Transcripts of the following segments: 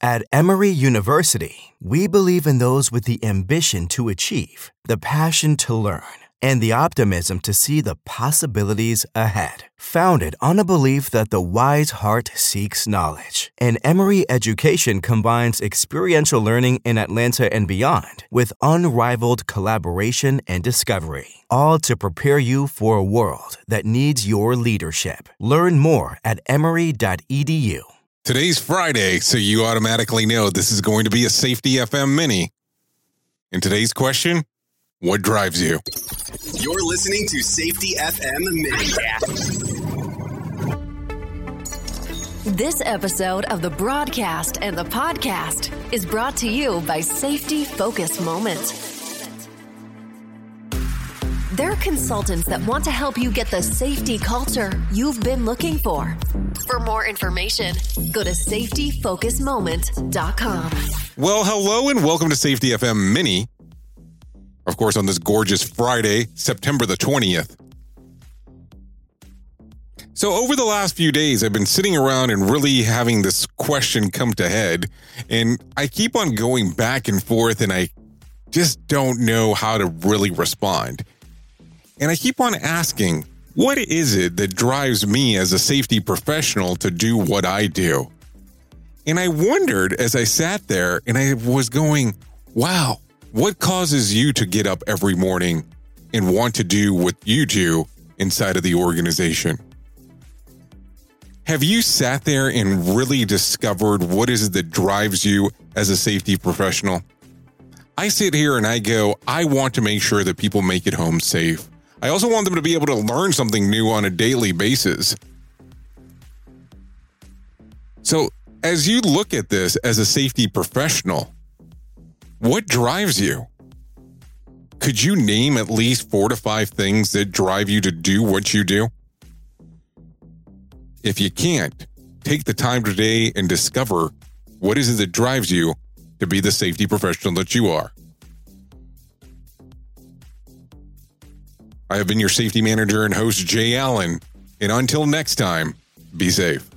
At Emory University, we believe in those with the ambition to achieve, the passion to learn, and the optimism to see the possibilities ahead. Founded on a belief that the wise heart seeks knowledge, and Emory education combines experiential learning in Atlanta and beyond with unrivaled collaboration and discovery, all to prepare you for a world that needs your leadership. Learn more at emory.edu. Today's Friday, so you automatically know this is going to be a Safety FM Mini. And today's question, what drives you? You're listening to Safety FM Mini. This episode of the broadcast and the podcast is brought to you by Safety Focus Moments. They're consultants that want to help you get the safety culture you've been looking for. For more information, go to safetyfocusmoment.com. Well, hello and welcome to Safety FM Mini. Of course, on this gorgeous Friday, September the 20th. So over the last few days, I've been sitting around and really having this question come to head. And I keep on going back and forth and I just don't know how to really respond. And I keep on asking, what is it that drives me as a safety professional to do what I do? And I wondered as I sat there and I was going, wow, what causes you to get up every morning and want to do what you do inside of the organization? Have you sat there and really discovered what is it that drives you as a safety professional? I sit here and I go, I want to make sure that people make it home safe. I also want them to be able to learn something new on a daily basis. So, as you look at this as a safety professional, what drives you? Could you name at least 4 to 5 things that drive you to do what you do? If you can't, take the time today and discover what is it that drives you to be the safety professional that you are. I have been your safety manager and host, Jay Allen, and until next time, be safe.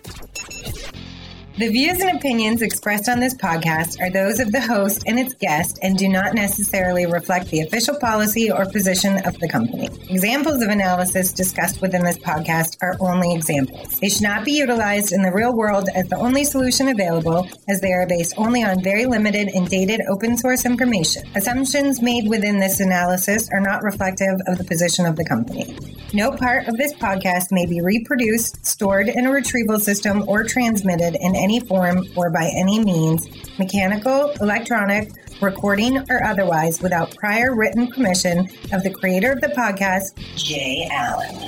The views and opinions expressed on this podcast are those of the host and its guest and do not necessarily reflect the official policy or position of the company. Examples of analysis discussed within this podcast are only examples. They should not be utilized in the real world as the only solution available, as they are based only on very limited and dated open source information. Assumptions made within this analysis are not reflective of the position of the company. No part of this podcast may be reproduced, stored in a retrieval system, or transmitted in any form or by any means, mechanical, electronic, recording, or otherwise, without prior written permission of the creator of the podcast, Jay Allen.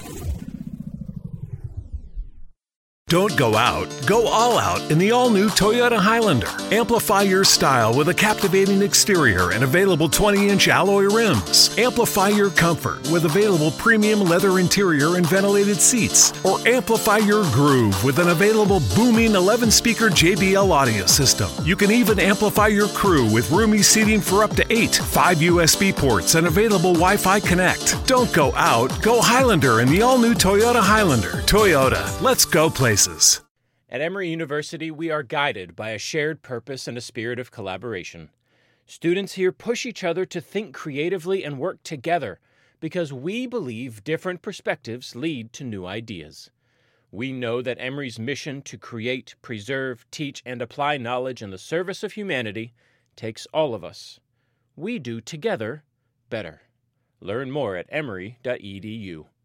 Don't go out, go all out in the all-new Toyota Highlander. Amplify your style with a captivating exterior and available 20-inch alloy rims. Amplify your comfort with available premium leather interior and ventilated seats. Or amplify your groove with an available booming 11-speaker JBL audio system. You can even amplify your crew with roomy seating for up to 8, 5 USB ports, and available Wi-Fi Connect. Don't go out, go Highlander in the all-new Toyota Highlander. Toyota, let's go places. At Emory University, we are guided by a shared purpose and a spirit of collaboration. Students here push each other to think creatively and work together because we believe different perspectives lead to new ideas. We know that Emory's mission to create, preserve, teach, and apply knowledge in the service of humanity takes all of us. We do together better. Learn more at emory.edu.